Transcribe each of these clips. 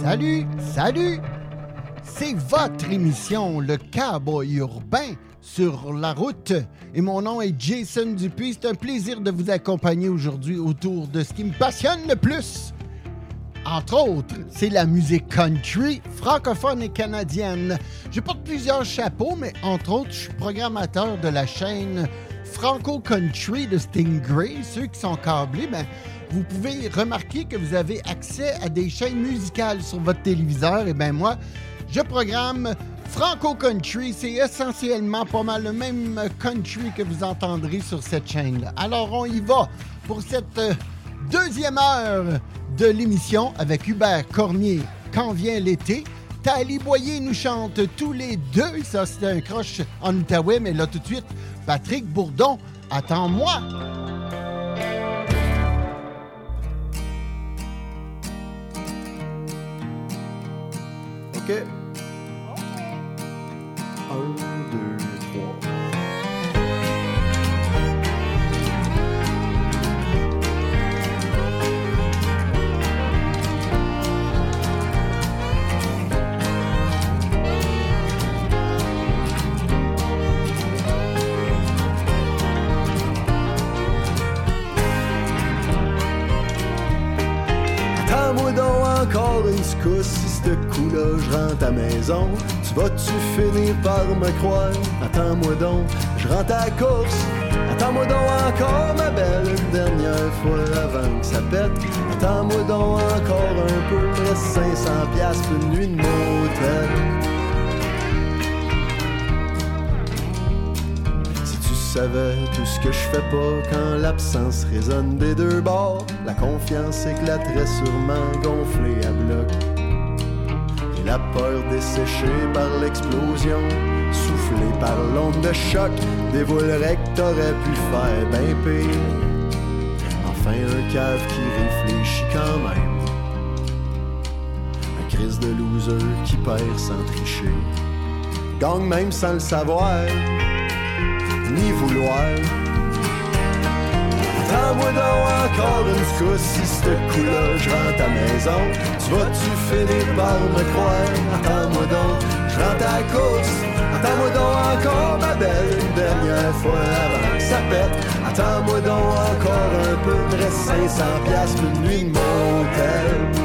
Salut, salut! C'est votre émission, le Cowboy urbain sur la route. Et mon nom est Jason Dupuis. C'est un plaisir de vous accompagner aujourd'hui autour de ce qui me passionne le plus. Entre autres, c'est la musique country, francophone et canadienne. Je porte plusieurs chapeaux, mais entre autres, je suis programmateur de la chaîne Franco Country de Stingray. Ceux qui sont câblés, vous pouvez remarquer que vous avez accès à des chaînes musicales sur votre téléviseur. Et moi, je programme Franco Country. C'est essentiellement pas mal le même country que vous entendrez sur cette chaîne-là. Alors, on y va pour cette deuxième heure de l'émission avec Hubert Cormier, Quand vient l'été. Tali Boyer nous chante tous les deux. Ça, c'était un croche en Outaouais. Mais là, tout de suite, Patrick Bourdon, Attends-moi. OK. 1, 2, 3. Attends-moi donc encore une secousse, si ce coup-là je rentre à maison. Tu vas-tu finir par me croire? Attends-moi donc, je rentre à la course. Attends-moi donc encore ma belle, une dernière fois avant que ça pète. Attends-moi donc encore un peu, me reste 500 piastres pour une nuit de motel. Tu savais tout ce que je fais pas quand l'absence résonne des deux bords. La confiance éclaterait sûrement gonflée à bloc. Et la peur desséchée par l'explosion, soufflée par l'onde de choc, dévoilerait que t'aurais pu faire ben pire. Enfin un cave qui réfléchit quand même. Un crise de loser qui perd sans tricher. Gagne même sans le savoir ni vouloir. Attends-moi donc encore une fois, si ce coup-là je rentre à maison. Tu vas-tu finir par me croire? Attends-moi donc, je rentre à la course. Attends-moi donc encore ma belle, une dernière fois avant que ça pète. Attends-moi donc encore un peu, me reste 500 piastres pour une nuit de motel.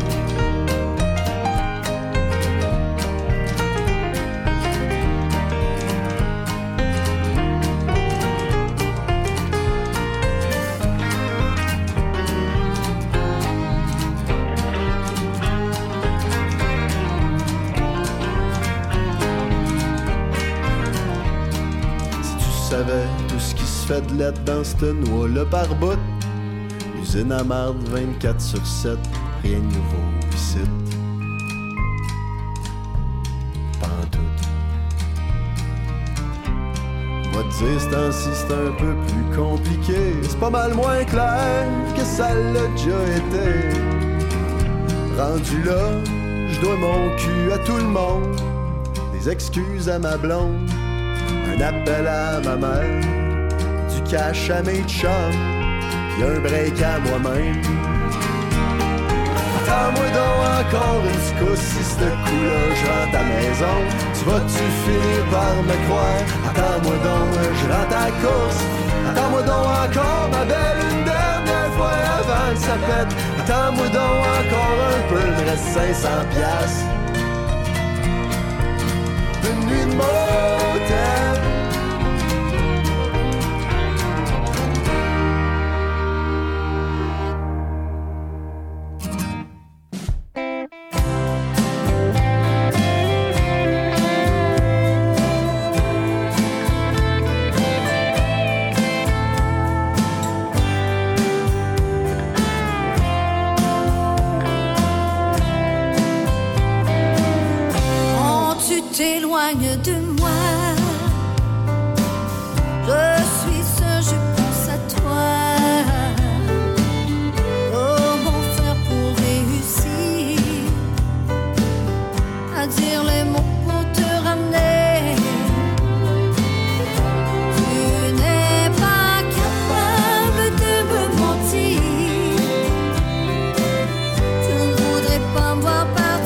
Tout ce qui se fait de lettre dans cette noix-là par bout. Usine à marde 24/7, rien de nouveau ici. Pantoute. On va te dire, ce temps-ci c'est un peu plus compliqué. C'est pas mal moins clair que ça l'a déjà été. Rendu là, je dois mon cul à tout le monde. Des excuses à ma blonde. Un appel à ma mère, du cash à mes chums, pis un break à moi-même. Attends-moi donc encore une secousse, si ce coup-là je rentre à la maison. Tu vas-tu finir par me croire? Attends-moi donc, je rentre à la course. Attends-moi donc encore ma belle, une dernière fois avant que ça pète. Attends-moi donc encore un peu, il me reste 500 piastres. Une nuit de motel. T'éloignes de moi. Je suis seul, je pense à toi. Comment faire pour réussir à dire les mots pour te ramener? Tu n'es pas capable de me mentir. Tu ne voudrais pas me voir partir.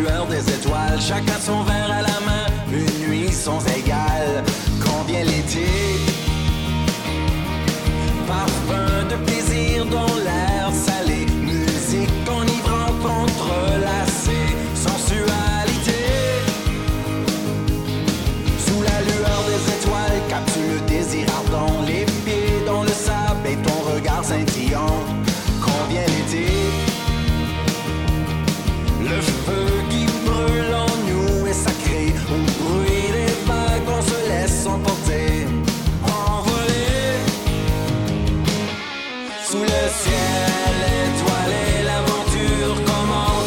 lueur des étoiles, chacun son verre à la main, une nuit sans égale. Quand vient l'été, parfum de plaisir dans l'air salé, musique enivrante entrelacée, sensualité. Sous la lueur des étoiles, capture le désir ardent, les pieds dans le sable et ton regard scintillant. Quand vient l'été, le feu qui brûle en nous est sacré, au bruit des vagues on se laisse emporter, envoler. Sous le ciel étoilé, l'aventure commence.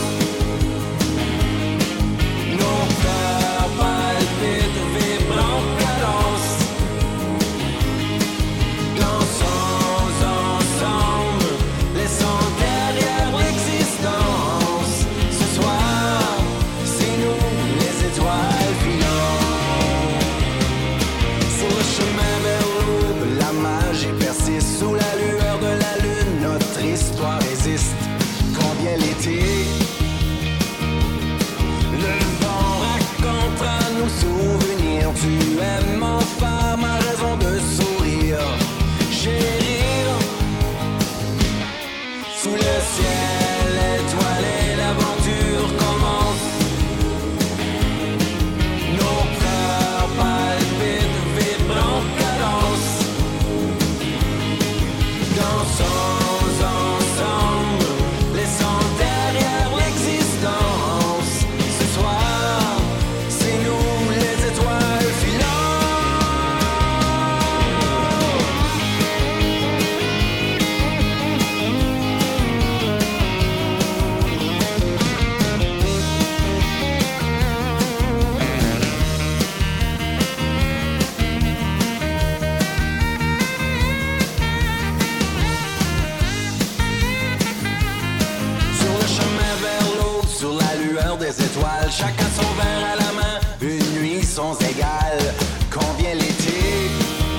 Nos cœurs palpitent, vibrent en cadence. Dansons ensemble, laissant derrière l'existence. Ce soir, c'est nous les étoiles filantes. Sur le chemin vers l'aube, la magie persiste. Sous la lueur de la lune, notre histoire résiste. Quand vient l'été, le vent racontera nos souvenirs. Tu es mon phare, ma raison de sourire. Chérir, sous le ciel étoilé, l'aventure commence. Nos cœurs palpitent, vibrent en cadence. Dansons ensemble, laissant derrière l'existence. Ce soir, c'est nous les étoiles filantes. Sur le chemin vers l'aube, sur la lueur des étoiles, chacun son verre à la main, une nuit sans égale. Quand vient l'été,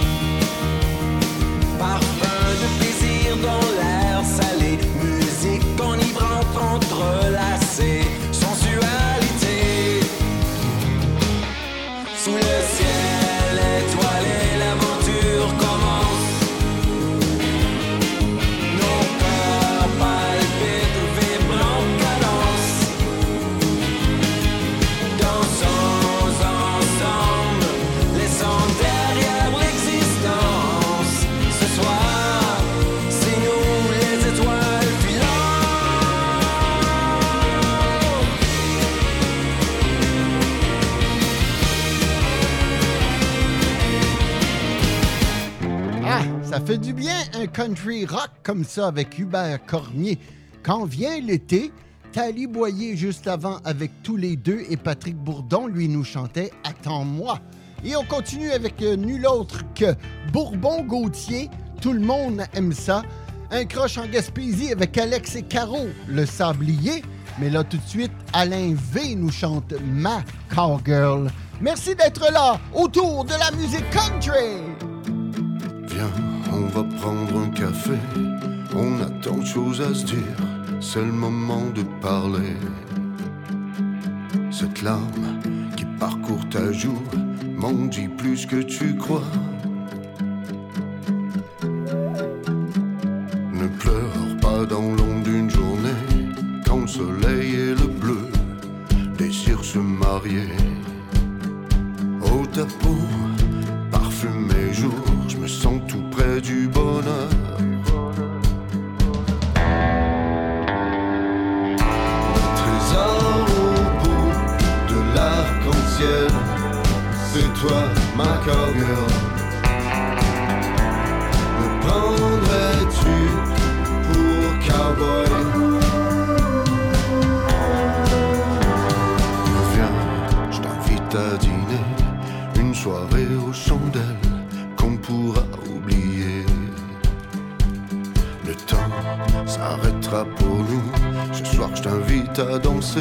parfum de plaisir dans l'air salé, musique enivrante entrelacée, sensualité. Sous le ciel étoilé, l'aventure commence. Nos cœurs palpitent, vibrent en cadence. Dansons ensemble, laissant derrière l'existence. Ce soir, c'est nous les étoiles filantes. Ah, ça fait du bien un country rock comme ça avec Hubert Cormier. Quand vient l'été, Thalie Boyer juste avant avec tous les deux et Patrick Bourdon, lui, nous chantait « Attends-moi ». Et on continue avec nul autre que Bourbon-Gauthier, tout le monde aime ça. Un croche en Gaspésie avec Alex et Caro, le sablier. Mais là, tout de suite, Alain V nous chante « Ma Cowgirl ». Merci d'être là, autour de la musique country. Viens, on va prendre un café. On a tant de choses à se dire. C'est le moment de parler. Cette larme qui parcourt ta joue m'en dit plus que tu crois. Ne pleure pas dans l'ombre d'une journée quand le soleil et le bleu désirent se marier. Oh, ta peau parfume mes jours, je me sens tout près du bonheur. Trésor au bout de l'arc-en-ciel, c'est toi ma cowgirl. Me prendrais-tu pour cowboy? Viens, je t'invite à dîner, une soirée aux chandelles qu'on pourra oublier. Le temps s'arrêtera pour nous, ce soir je t'invite à danser.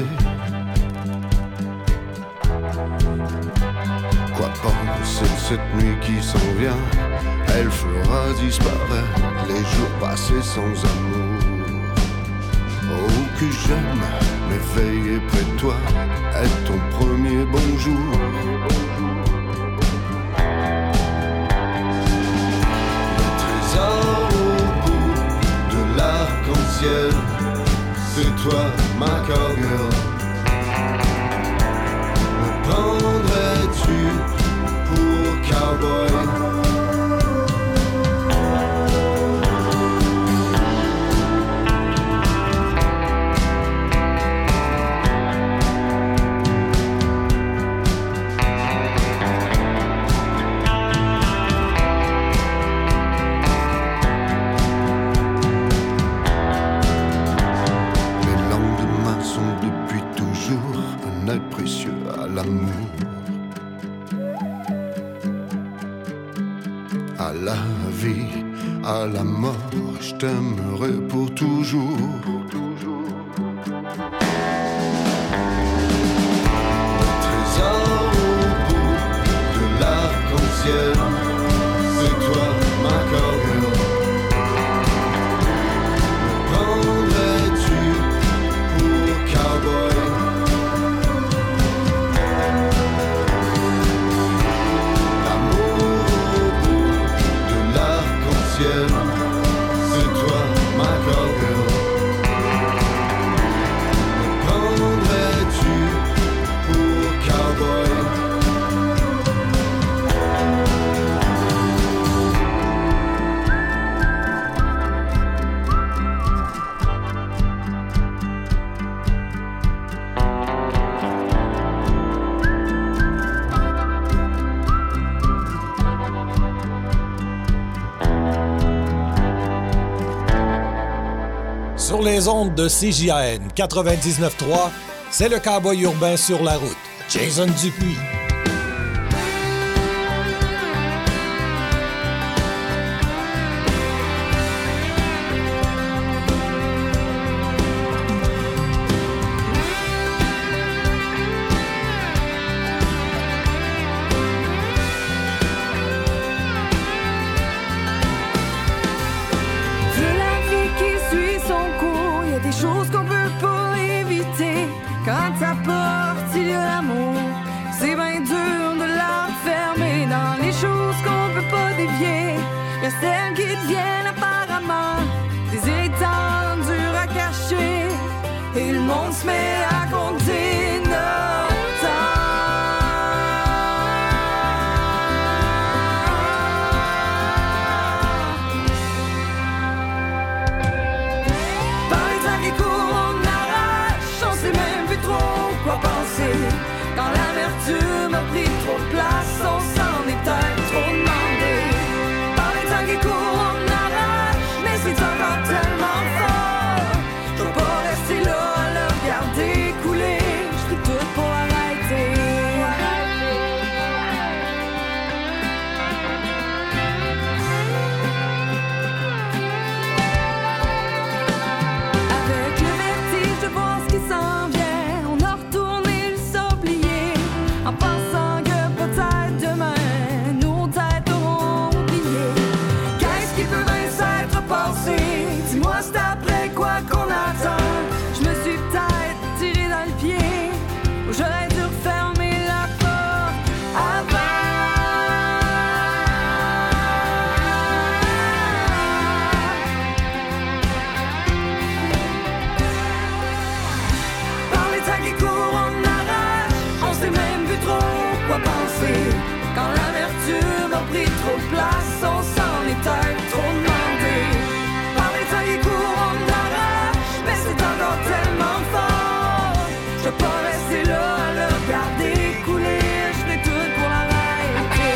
Quoi penser de cette nuit qui s'en vient? Elle fera disparaître les jours passés sans amour. Oh que j'aime m'éveiller près de toi, être ton premier bonjour. Le trésor au bout de l'arc-en-ciel, c'est toi ma cowgirl. Me prendrais-tu pour cowboy? Précieux à l'amour, à la vie, à la mort, je t'aimerai pour toujours. Le trésor au bout de l'arc-en-ciel, c'est toi ma cowgirl. Me prendrais-tu pour cowboy? C'est toi ma cowgirl. Me prendrais-tu pour cowboy? Sur les ondes de CJAN 99.3, c'est le cowboy urbain sur la route, Jason Dupuis. Celles qui deviennent apparemment des irritants durs à cacher. Et le monde se met à compter notre temps. Par les temps qui courent, on arrache. On sait même plus trop quoi penser. Quand l'amertume a pris trop de place, on s'en est peut-être trop demandé. Qui court, on arrache, mais c'est encore tellement fort. Je peux pas rester là à le regarder couler. Je ferai tout pour arrêter. Avec le vertige de voir ce qui s'en vient, on a retourné le sablier en pensant que peut-être demain nos têtes auront oublié. Qui peut bien s'être passé? Dis-moi c'est après quoi qu'on attend. Je me suis peut-être tiré dans le pied, ou j'aurais dû refermer la porte avant. Par les temps qui courent, on arrache. On sait même plus trop quoi penser. Quand l'amertume a pris trop de place, on s'en est peut-être trop demandé. Par les temps qui courent, on arrache, mais c'est encore tellement fort. Je peux pas rester là à le regarder couler. Je ferai tout pour l'arrêter.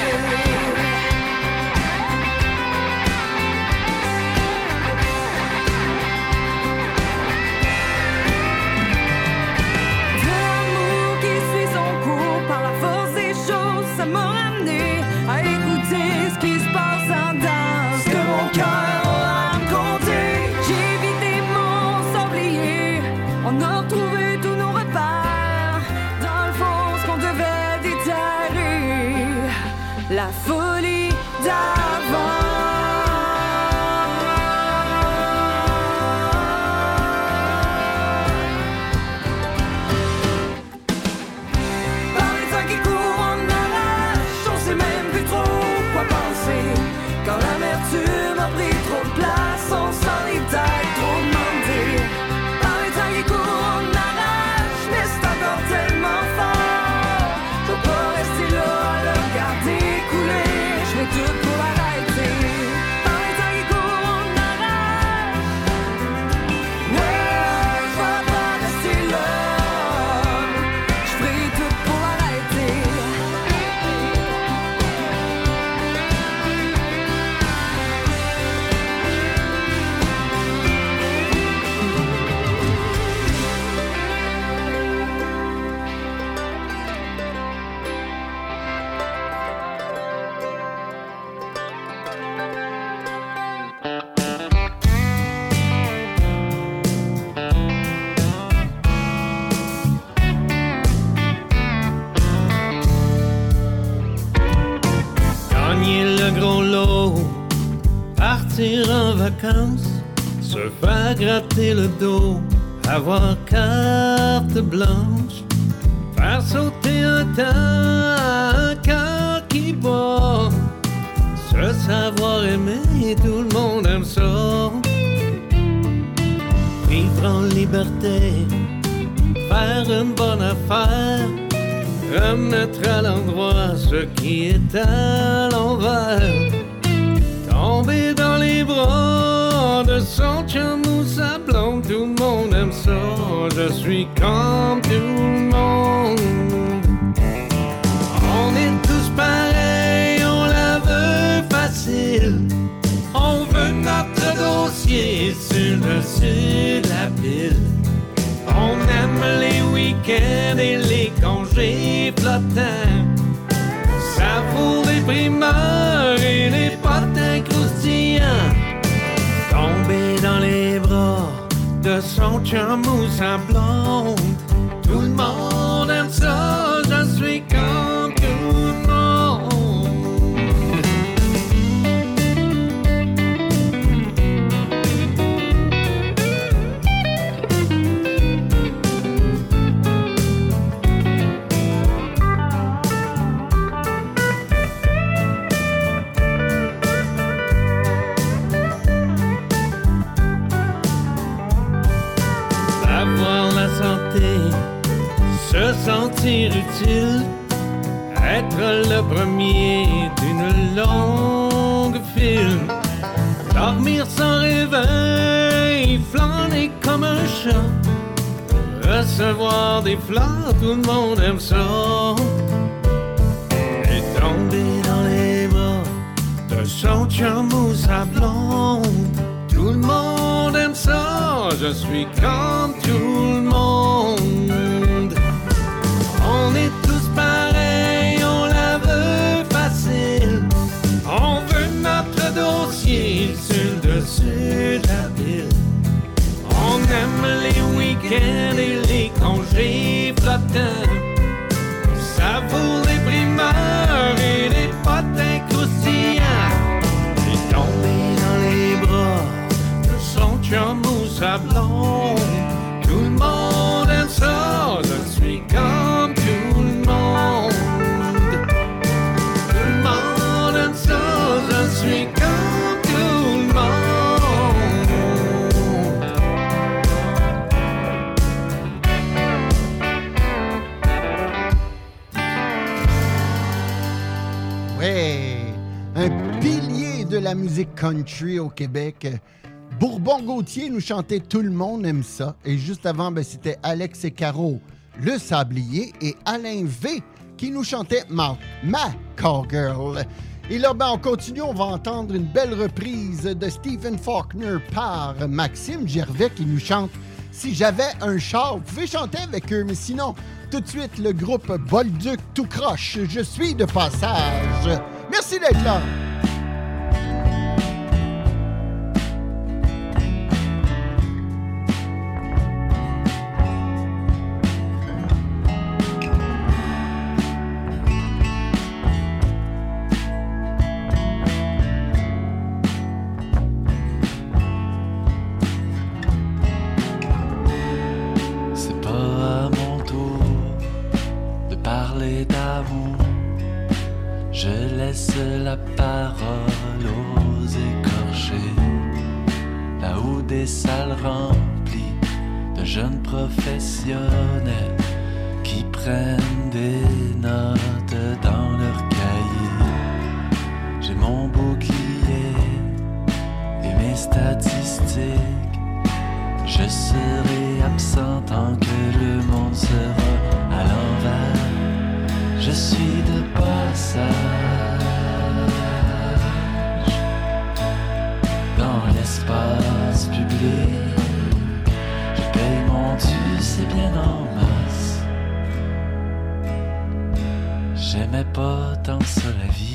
De l'amour qui suit son cours par la force des choses, ça m'a ramené à écouter ce qui se passe en dedans. Ce que mon cœur a à me conter. J'ai évité mon sablier. On a retrouvé tous nos repères. Dans le fond, ce qu'on devait déterrer, la folie d'avant. partir en vacances, se faire gratter le dos, avoir carte blanche, faire sauter un temps, un cœur qui bat, se savoir aimer, tout le monde aime ça. Vivre en liberté, faire une bonne affaire, remettre à l'endroit ce qui est à l'envers, tomber dans les bras de son chum ou sa blonde, tout le monde aime ça, je suis comme tout le monde. On est tous pareils, on la veut facile, on veut notre dossier sur le dessus de la pile. On aime les week-ends et les congés flottants, savoure les primeurs et les potins croustillants, tomber dans les bras de son chum ou sa blonde, tout le monde aime ça, je suis comme tout le monde. Se sentir utile, être le premier d'une longue file, dormir sans réveil, flâner comme un chat, recevoir des fleurs, tout le monde aime ça, et tomber dans les bras de son chum ou sa blonde, tout le monde aime ça, je suis comme tout le monde. On est tous pareils, on la veut facile, on veut notre dossier sur le dessus de la ville. On aime les week-ends et les congés flottants, savoure les primeurs et les potins croustillants, et tomber dans les bras de son chum ou sa blonde, tout le monde aime ça, je suis comme tout le monde. Tout le monde aime ça, je suis comme tout le monde. Ouais, un pilier de la musique country au Québec. Bourbon-Gauthier nous chantait « Tout le monde aime ça ». Et juste avant, c'était Alex et Caro, Le Sablier, et Alain V qui nous chantait Ma Cowgirl. Et là, on continue, on va entendre une belle reprise de Stephen Faulkner par Maxime Gervais qui nous chante « Si j'avais un char ». Vous pouvez chanter avec eux, mais sinon, tout de suite, le groupe Bolduc tout croche. Je suis de passage. Merci d'être là. La parole aux écorchés, là où des salles remplies de jeunes professionnels qui prennent des notes dans leurs cahiers. J'ai mon bouclier et mes statistiques, je serai absent tant que le monde sera à l'envers. Je suis de passage dans l'espace public, je paye mon dû, c'est bien en masse. J'aimais pas tant ça la vie.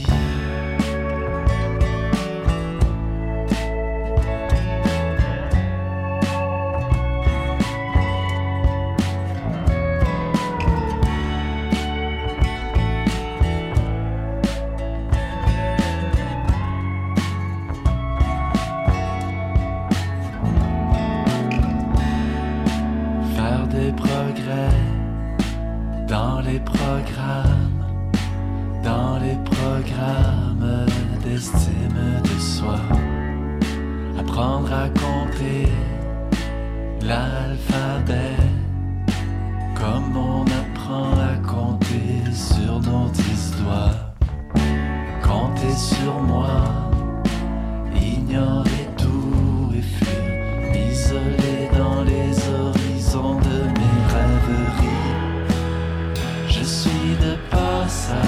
faire des progrès dans les programmes d'estime de soi. Apprendre à compter l'alphabet comme on apprend à compter sur nos 10 doigts. Compter sur moi, ignorer tout et fuir, isolé dans les horizons de mes rêveries. Je suis de passage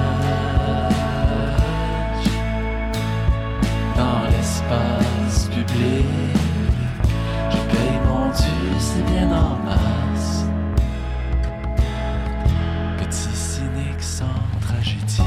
dans l'espace public. Je paye mon dû, c'est bien en masse. Petit cynique sans tragédie.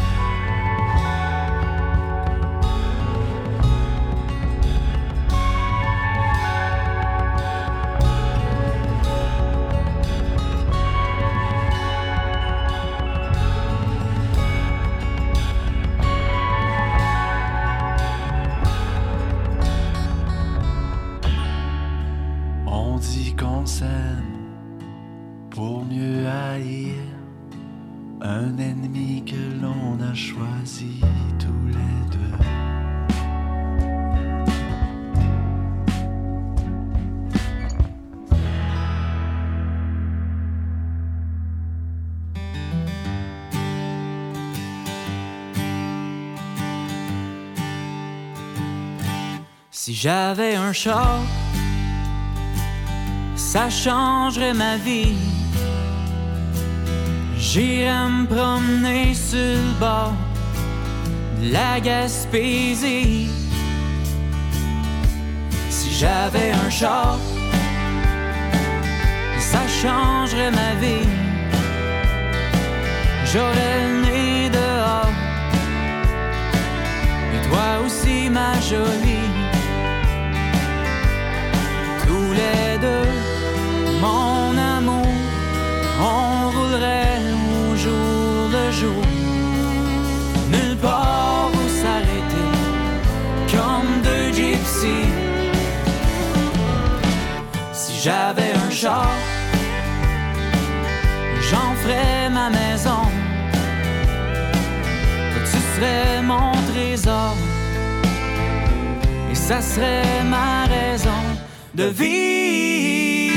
On dit qu'on s'aime pour mieux haïr un ennemi que l'on a choisi tous les deux. Si j'avais un char, ça changerait ma vie. J'irais me promener sur le bord de la Gaspésie. Si j'avais un char, ça changerait ma vie. J'aurais le nez dehors, et toi aussi ma jolie. Tous les deux, mon amour, on roulerait au jour le jour. Nulle part où s'arrêter, comme deux gypsies. Si j'avais un char, j'en ferais ma maison. Tu serais mon trésor, et ça serait ma raison de vivre.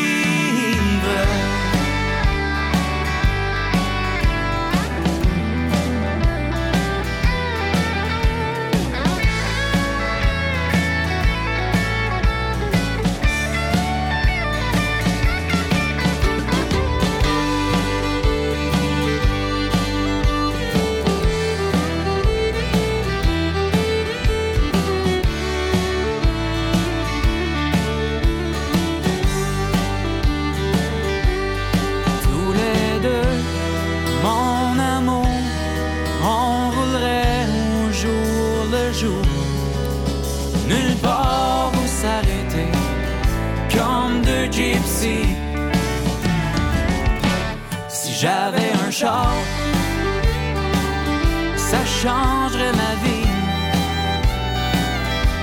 Nulle part où s'arrêter, comme deux gypsies. Si j'avais un char, ça changerait ma vie.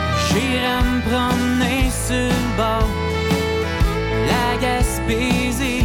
J'irais me promener sur le bord la Gaspésie.